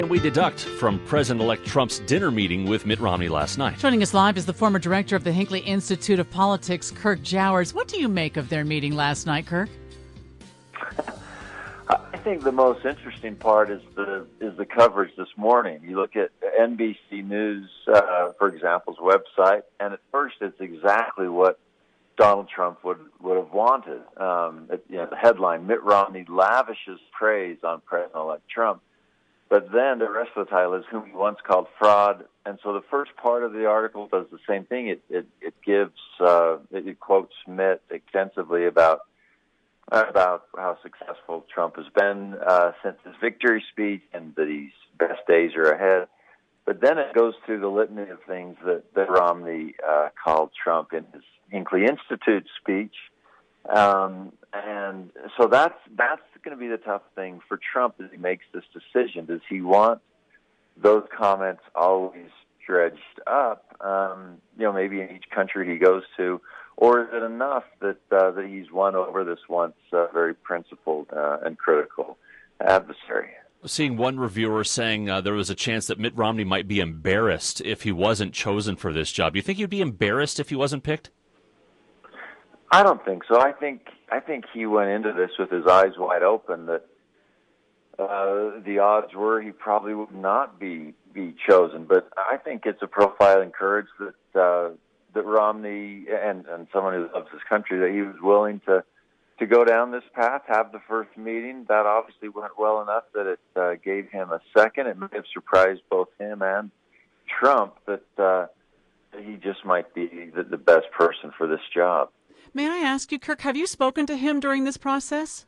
We deduct from President-elect Trump's dinner meeting with Mitt Romney last night. Joining us live is the former director of the Hinckley Institute of Politics, Kirk Jowers. What do you make of their meeting last night, Kirk? I think the most interesting part is the coverage this morning. You look at NBC News, for example's website, and at first it's exactly what Donald Trump would have wanted. The headline, Mitt Romney lavishes praise on President-elect Trump. But then the rest of the title is whom he once called fraud. And so the first part of the article does the same thing. It quotes Mitt extensively about how successful Trump has been since his victory speech and that his best days are ahead. But then it goes through the litany of things that Romney called Trump in his Hinckley Institute speech. And so that's going to be the tough thing for Trump as he makes this decision. Does he want those comments always dredged up, maybe in each country he goes to, or is it enough that he's won over this once very principled and critical adversary? Seeing one reviewer saying there was a chance that Mitt Romney might be embarrassed if he wasn't chosen for this job. Do you think he'd be embarrassed if he wasn't picked? I don't think so. I think he went into this with his eyes wide open that the odds were he probably would not be chosen. But I think it's a profile in courage that Romney and someone who loves his country, that he was willing to go down this path, have the first meeting. That obviously went well enough that it gave him a second. It may have surprised both him and Trump that he just might be the best person for this job. May I ask you, Kirk, have you spoken to him during this process?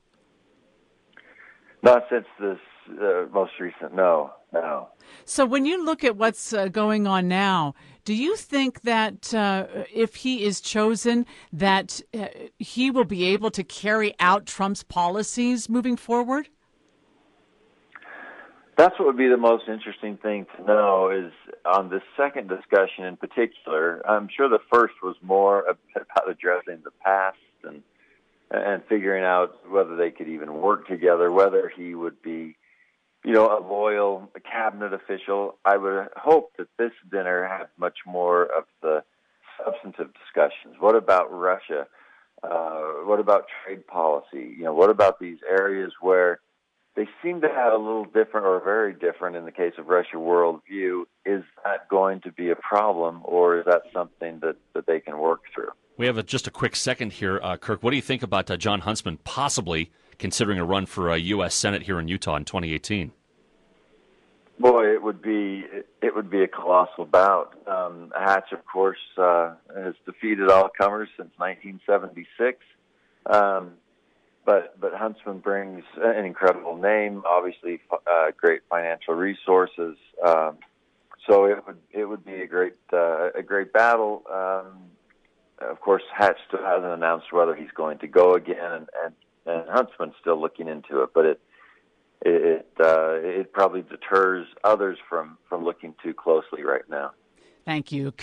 Not since this most recent, no. So when you look at what's going on now, do you think that if he is chosen, that he will be able to carry out Trump's policies moving forward? That's what would be the most interesting thing to know is on this second discussion in particular. I'm sure the first was more about addressing the past and figuring out whether they could even work together, whether he would be, a loyal cabinet official. I would hope that this dinner had much more of the substantive discussions. What about Russia? What about trade policy? What about these areas where they seem to have a little different or very different in the case of Russia worldview? Is that going to be a problem, or is that something that they can work through? We have just a quick second here, Kirk. What do you think about Jon Huntsman possibly considering a run for U.S. Senate here in Utah in 2018? Boy, it would be a colossal bout. Hatch, of course, has defeated all comers since 1976. But Huntsman brings an incredible name, obviously great financial resources. So it would be a great battle. Of course, Hatch still hasn't announced whether he's going to go again, and Huntsman's still looking into it. But it probably deters others from looking too closely right now. Thank you.